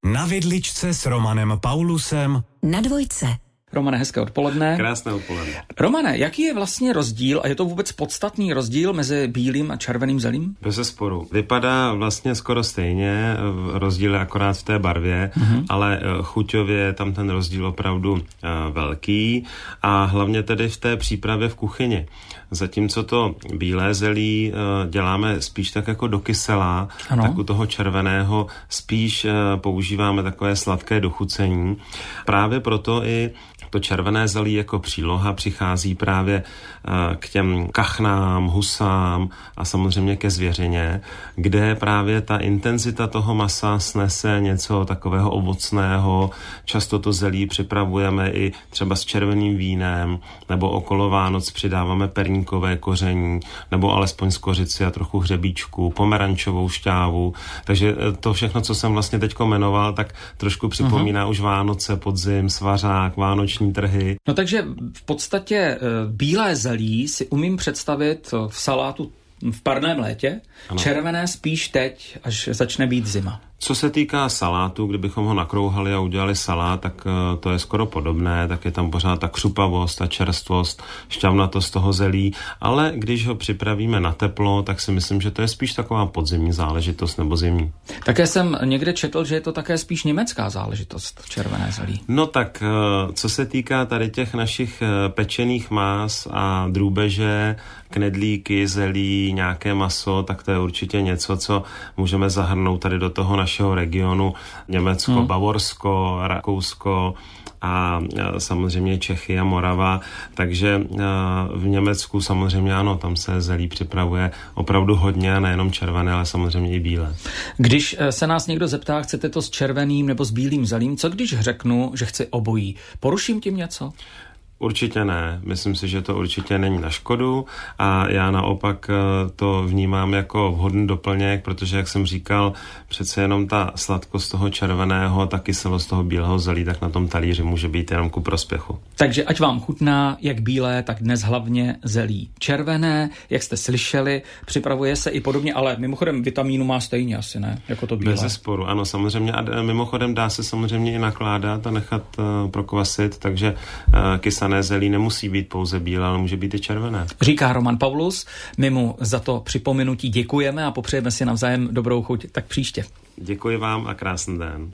Na vidličce s Romanem Paulusem na Dvojce. Romane, hezké odpoledne. Krásné odpoledne. Romane, jaký je vlastně rozdíl, a je to vůbec podstatný rozdíl mezi bílým a červeným zelím? Bezesporu. Vypadá vlastně skoro stejně, rozdíl je akorát v té barvě, ale chuťově je tam ten rozdíl opravdu velký a hlavně tedy v té přípravě v kuchyni. Zatímco to bílé zelí děláme spíš tak jako do kyselá, tak u toho červeného spíš používáme takové sladké dochucení. Právě proto i to červené zelí jako příloha přichází právě k těm kachnám, husám a samozřejmě ke zvěřině, kde právě ta intenzita toho masa snese něco takového ovocného. Často to zelí připravujeme i třeba s červeným vínem, nebo okolo Vánoc přidáváme perníkové koření, nebo alespoň z kořici a trochu hřebíčku, pomerančovou šťávu. Takže to všechno, co jsem vlastně teďko jmenoval, tak trošku připomíná už Vánoce, podzim, svařák, vánoční trhy. No takže v podstatě bílé zelí si umím představit v salátu v parném létě, ano. Červené spíš teď, až začne být zima. Co se týká salátu, kdybychom ho nakrouhali a udělali salát, tak to je skoro podobné, tak je tam pořád ta křupavost, ta čerstvost, šťavnatost toho zelí, ale když ho připravíme na teplo, tak si myslím, že to je spíš taková podzimní záležitost nebo zimní. Také jsem někde četl, že je to také spíš německá záležitost, červené zelí. No tak, co se týká tady těch našich pečených más a drůbeže, knedlíky, zelí, nějaké maso, tak to je určitě něco, co můžeme zahrnout tady do toho našeho regionu, Německo, Bavorsko, Rakousko a samozřejmě Čechy a Morava, takže v Německu samozřejmě ano, tam se zelí připravuje opravdu hodně, nejenom červené, ale samozřejmě i bílé. Když se nás někdo zeptá, chcete to s červeným nebo s bílým zelím, co když řeknu, že chci obojí? Poruším tím něco? Určitě ne. Myslím si, že to určitě není na škodu a já naopak to vnímám jako vhodný doplněk, protože, jak jsem říkal, přece jenom ta sladkost toho červeného, ta kyselost toho bílého zelí, tak na tom talíři může být jenom ku prospěchu. Takže ať vám chutná jak bílé, tak dnes hlavně zelí červené, jak jste slyšeli, připravuje se i podobně, ale mimochodem vitamínu má stejně asi, ne? Jako to bílé. Bezesporu, ano, samozřejmě. A mimochodem dá se samozřejmě i nakládat a nechat prokvasit, takže kysané zelí nemusí být pouze bílé, ale může být i červené. Říká Roman Paulus, my mu za to připomenutí děkujeme a popřejeme si navzájem dobrou chuť, tak příště. Děkuji vám a krásný den.